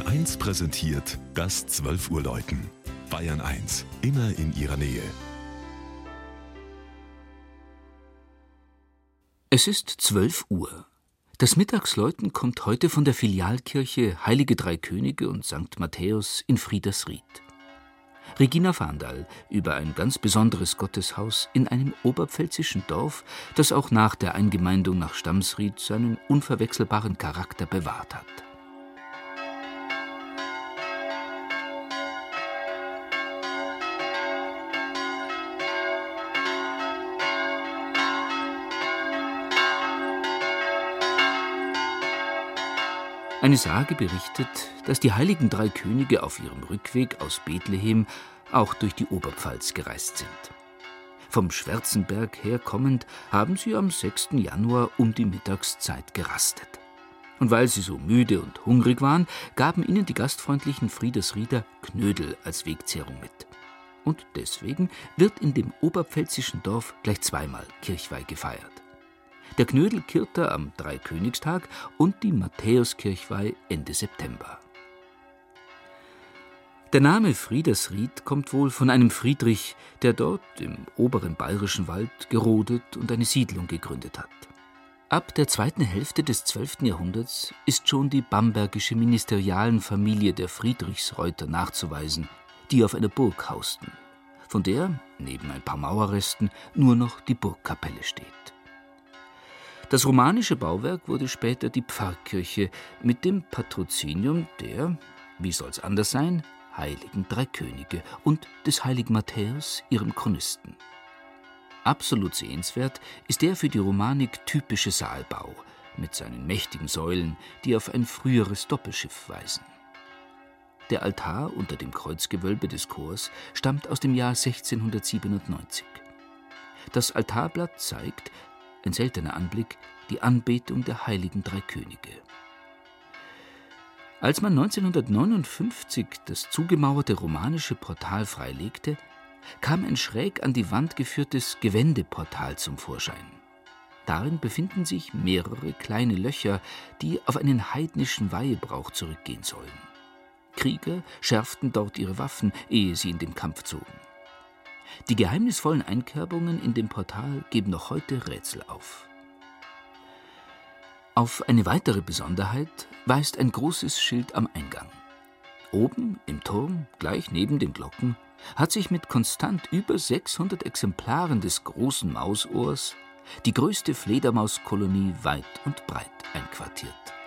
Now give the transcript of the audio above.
1 präsentiert das 12 Uhr Läuten. Bayern 1, immer in ihrer Nähe. Es ist 12 Uhr. Das Mittagsläuten kommt heute von der Filialkirche Heilige Drei Könige und St. Matthäus in Friedersried. Regina Fahndal über ein ganz besonderes Gotteshaus in einem oberpfälzischen Dorf, das auch nach der Eingemeindung nach Stamsried seinen unverwechselbaren Charakter bewahrt hat. Eine Sage berichtet, dass die heiligen drei Könige auf ihrem Rückweg aus Bethlehem auch durch die Oberpfalz gereist sind. Vom Schwärzenberg her kommend haben sie am 6. Januar um die Mittagszeit gerastet. Und weil sie so müde und hungrig waren, gaben ihnen die gastfreundlichen Friedersrieder Knödel als Wegzehrung mit. Und deswegen wird in dem oberpfälzischen Dorf gleich zweimal Kirchweih gefeiert. Der Knödelkirter am Dreikönigstag und die Matthäuskirchweih Ende September. Der Name Friedersried kommt wohl von einem Friedrich, der dort im oberen bayerischen Wald gerodet und eine Siedlung gegründet hat. Ab der zweiten Hälfte des 12. Jahrhunderts ist schon die bambergische Ministerialenfamilie der Friedrichsreuter nachzuweisen, die auf einer Burg hausten, von der, neben ein paar Mauerresten, nur noch die Burgkapelle steht. Das romanische Bauwerk wurde später die Pfarrkirche mit dem Patrozinium der, wie soll's anders sein, heiligen drei Könige und des heiligen Matthäus, ihrem Chronisten. Absolut sehenswert ist der für die Romanik typische Saalbau mit seinen mächtigen Säulen, die auf ein früheres Doppelschiff weisen. Der Altar unter dem Kreuzgewölbe des Chors stammt aus dem Jahr 1697. Das Altarblatt zeigt, ein seltener Anblick, die Anbetung der heiligen drei Könige. Als man 1959 das zugemauerte romanische Portal freilegte, kam ein schräg an die Wand geführtes Gewändeportal zum Vorschein. Darin befinden sich mehrere kleine Löcher, die auf einen heidnischen Weihebrauch zurückgehen sollen. Krieger schärften dort ihre Waffen, ehe sie in den Kampf zogen. Die geheimnisvollen Einkerbungen in dem Portal geben noch heute Rätsel auf. Auf eine weitere Besonderheit weist ein großes Schild am Eingang. Oben im Turm, gleich neben den Glocken, hat sich mit konstant über 600 Exemplaren des großen Mausohrs die größte Fledermauskolonie weit und breit einquartiert.